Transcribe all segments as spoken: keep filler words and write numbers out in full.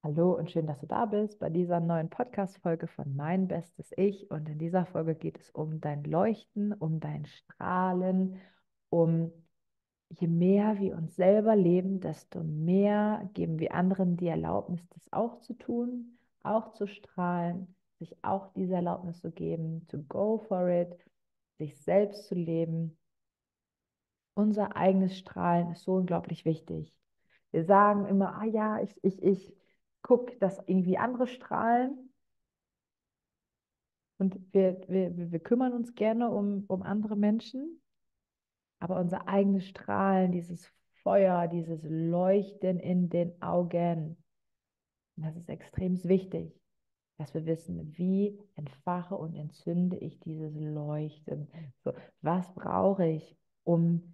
Hallo und schön, dass du da bist bei dieser neuen Podcast-Folge von Mein Bestes Ich. Und in dieser Folge geht es um dein Leuchten, um dein Strahlen, um je mehr wir uns selber leben, desto mehr geben wir anderen die Erlaubnis, das auch zu tun, auch zu strahlen, sich auch diese Erlaubnis zu geben, to go for it, sich selbst zu leben. Unser eigenes Strahlen ist so unglaublich wichtig. Wir sagen immer, ah ja, ich, ich, ich gucke, dass irgendwie andere strahlen und wir, wir, wir wir kümmern uns gerne um, um andere Menschen, aber unser eigenes Strahlen, dieses Feuer, dieses Leuchten in den Augen, das ist extrem wichtig, dass wir wissen, wie entfache und entzünde ich dieses Leuchten. So, was brauche ich, um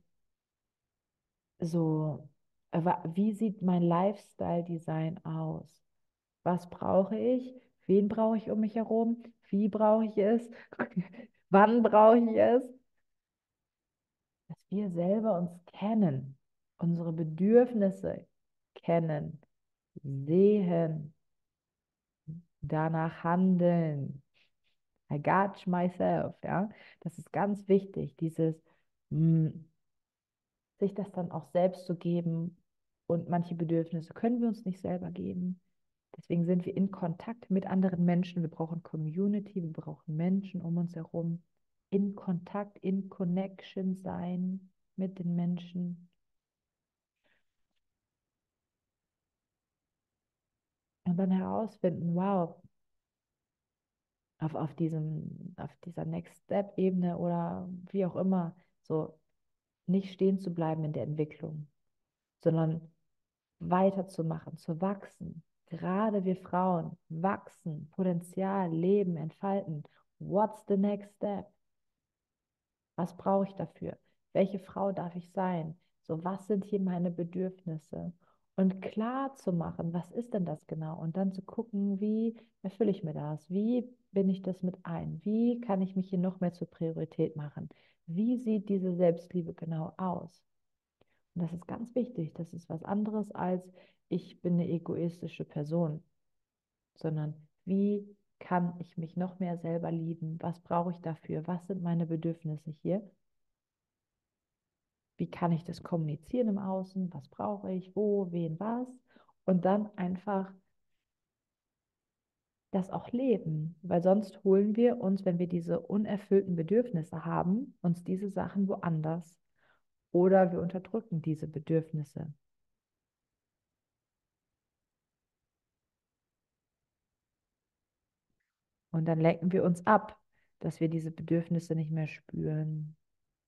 so, äh, wa- wie sieht mein Lifestyle-Design aus? Was brauche ich? Wen brauche ich um mich herum? Wie brauche ich es? Wann brauche ich es? Dass wir selber uns kennen, unsere Bedürfnisse kennen, sehen, danach handeln. I got myself, ja. Das ist ganz wichtig, dieses, mh, sich das dann auch selbst zu geben. Und manche Bedürfnisse können wir uns nicht selber geben. Deswegen sind wir in Kontakt mit anderen Menschen. Wir brauchen Community, wir brauchen Menschen um uns herum. In Kontakt, in Connection sein mit den Menschen. Und dann herausfinden, wow, auf, auf diesem, auf dieser Next Step-Ebene oder wie auch immer, so nicht stehen zu bleiben in der Entwicklung, sondern weiterzumachen, zu wachsen. Gerade wir Frauen wachsen, Potenzial, leben, entfalten. What's the next step? Was brauche ich dafür? Welche Frau darf ich sein? So, was sind hier meine Bedürfnisse? Und klar zu machen, was ist denn das genau? Und dann zu gucken, wie erfülle ich mir das? Wie bin ich das mit ein? Wie kann ich mich hier noch mehr zur Priorität machen? Wie sieht diese Selbstliebe genau aus? Und das ist ganz wichtig. Das ist was anderes als ich bin eine egoistische Person, sondern wie kann ich mich noch mehr selber lieben? Was brauche ich dafür? Was sind meine Bedürfnisse hier? Wie kann ich das kommunizieren im Außen? Was brauche ich? Wo, wen, was? Und dann einfach das auch leben, weil sonst holen wir uns, wenn wir diese unerfüllten Bedürfnisse haben, uns diese Sachen woanders oder wir unterdrücken diese Bedürfnisse. Und dann lenken wir uns ab, dass wir diese Bedürfnisse nicht mehr spüren.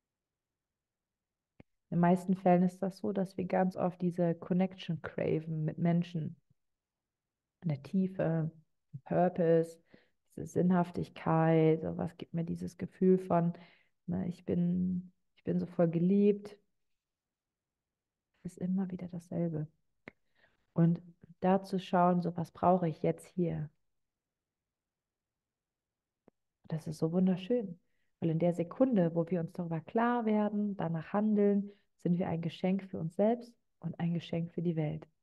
In den meisten Fällen ist das so, dass wir ganz oft diese Connection craven mit Menschen, eine Tiefe, Purpose, diese Sinnhaftigkeit, so was gibt mir dieses Gefühl von, ne, ich bin, ich bin so voll geliebt. Es ist immer wieder dasselbe. Und da zu schauen, so was brauche ich jetzt hier. Das ist so wunderschön. Weil in der Sekunde, wo wir uns darüber klar werden, danach handeln, sind wir ein Geschenk für uns selbst und ein Geschenk für die Welt.